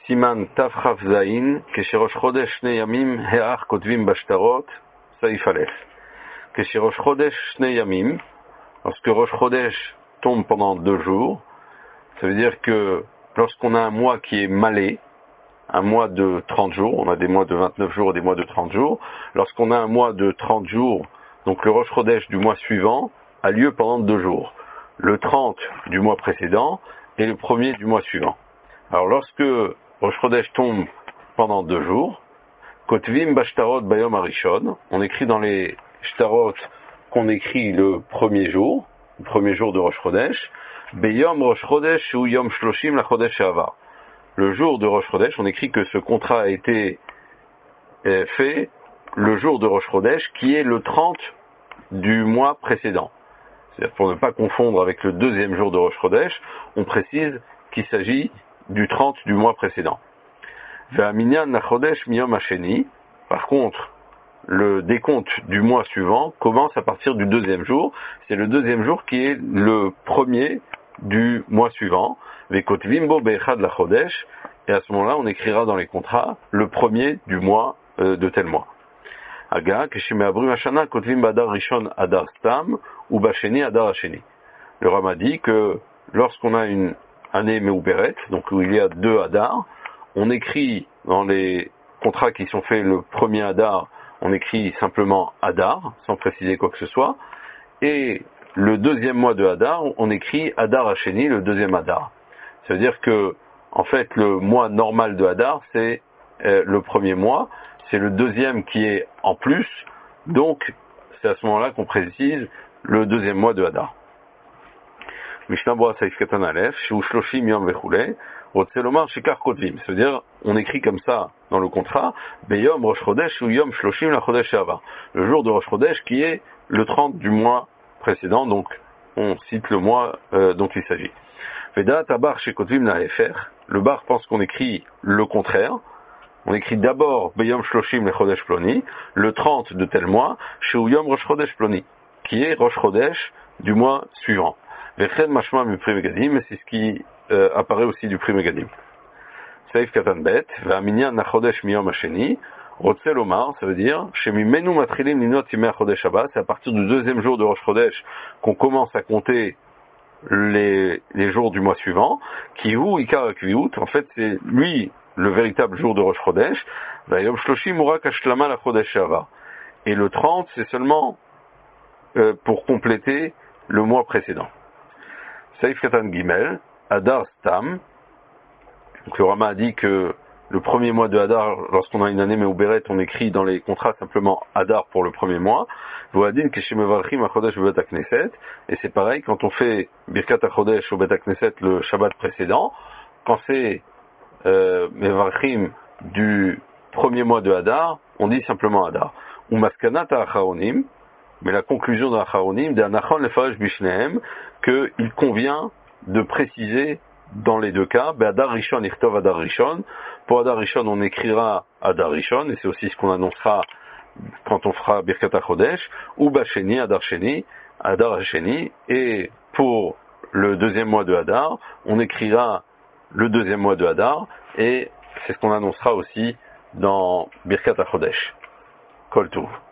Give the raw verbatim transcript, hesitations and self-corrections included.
Siman Tav Chaf Zayin, Kesherosh Chodesh Shnei Yamim, Heach Kotvim Bashtarot, Saif Aleph. Kesherosh Chodesh Shnei Yamim, lorsque Rosh Chodesh tombe pendant deux jours, ça veut dire que lorsqu'on a un mois qui est malé, un mois de trente jours, on a des mois de vingt-neuf jours et des mois de trente jours, lorsqu'on a un mois de trente jours, donc le Rosh Chodesh du mois suivant a lieu pendant deux jours, le trente du mois précédent et le premier du mois suivant. Alors lorsque Rosh Chodesh tombe pendant deux jours, Kotvim Bashtarot Bayom Arishon, on écrit dans les Shtarot qu'on écrit le premier jour, le premier jour de Rosh Chodesh, Beyom Rosh Chodesh ou Yom Shloshim la Chodesh Hava. Le jour de Rosh Chodesh, on écrit que ce contrat a été euh, fait le jour de Rosh Chodesh, qui est le trente du mois précédent. C'est-à-dire pour ne pas confondre avec le deuxième jour de Rosh Chodesh, on précise qu'il s'agit du trente du mois précédent. Ve'aminyan na Chodesh miyom hasheni. Par contre, le décompte du mois suivant commence à partir du deuxième jour. C'est le deuxième jour qui est le premier du mois suivant. Ve'kotvim bo be'echad la Chodesh. Et à ce moment-là, on écrira dans les contrats le premier du mois euh, de tel mois. Aga, keshime'abrim hashana kotvim ba'adar rishon adar stam ou basheni adar hasheni. Le Rama dit que lorsqu'on a une année Meuberet, donc où il y a deux Hadar, on écrit dans les contrats qui sont faits le premier Hadar, on écrit simplement Hadar, sans préciser quoi que ce soit, et le deuxième mois de Hadar, on écrit Hadar Hasheni, le deuxième Hadar. Ça veut dire que, en fait, le mois normal de Hadar, c'est euh, le premier mois, c'est le deuxième qui est en plus, donc c'est à ce moment-là qu'on précise le deuxième mois de Hadar. Mishnah Bora Saif Katan Aleph, Shu Shloshim Yom Vechule, Rotzelomar Shekar Kotvim. C'est-à-dire, on écrit comme ça dans le contrat, Beyom Rosh Chodesh ou Yom Shloshim la Chodesh Hava. Le jour de Rosh Chodesh qui est le trente du mois précédent, donc on cite le mois euh, dont il s'agit. Veda Tabar Shekotvim la Hefer. Le bar pense qu'on écrit le contraire. On écrit d'abord Beyom Shloshim la Chodesh Ploni, le trente de tel mois, Shu Yom Rosh Chodesh Ploni, qui est Rosh Chodesh du mois suivant. Veched mashma mi pri megadim, c'est ce qui euh, apparaît aussi du pri megadim. Saif katan bet, ve'aminyan na chodesh miyom hasheni, rotze lomar, ça veut dire, shemimenu matrilim linot yimei chodesh haba, c'est à partir du deuxième jour de Rosh Chodesh qu'on commence à compter les, les jours du mois suivant, ki hu ikar hakviut, en fait c'est lui le véritable jour de Rosh Chodesh, ve'yom shloshim urak hashlama la chodesh haba. Et le trente, c'est seulement euh, pour compléter le mois précédent. Saif Katan Gimel, Hadar Stam. Donc le Rama a dit que le premier mois de Hadar, lorsqu'on a une année Meuberet, on écrit dans les contrats simplement Hadar pour le premier mois. Voadin Keshemevarchim HaChodesh au Bet HaKnesset. Et c'est pareil, quand on fait Birkat HaChodesh au Bet HaKnesset le Shabbat précédent, quand c'est euh, Mevarchim du premier mois de Hadar, on dit simplement Hadar. Ou Maskanat HaAcharonim. Mais la conclusion de l'Acharonim, d'Anachon Lefaresh Bishnehem, qu'il convient de préciser dans les deux cas, Adar Rishon Irtov Adar Rishon. Pour Adar Rishon, on écrira Adar Rishon, et c'est aussi ce qu'on annoncera quand on fera Birkat HaChodesh, ou Basheni, Adar Sheni, Adar Sheni, et pour le deuxième mois de Hadar, on écrira le deuxième mois de Hadar, et c'est ce qu'on annoncera aussi dans Birkat HaChodesh. Kol Tov.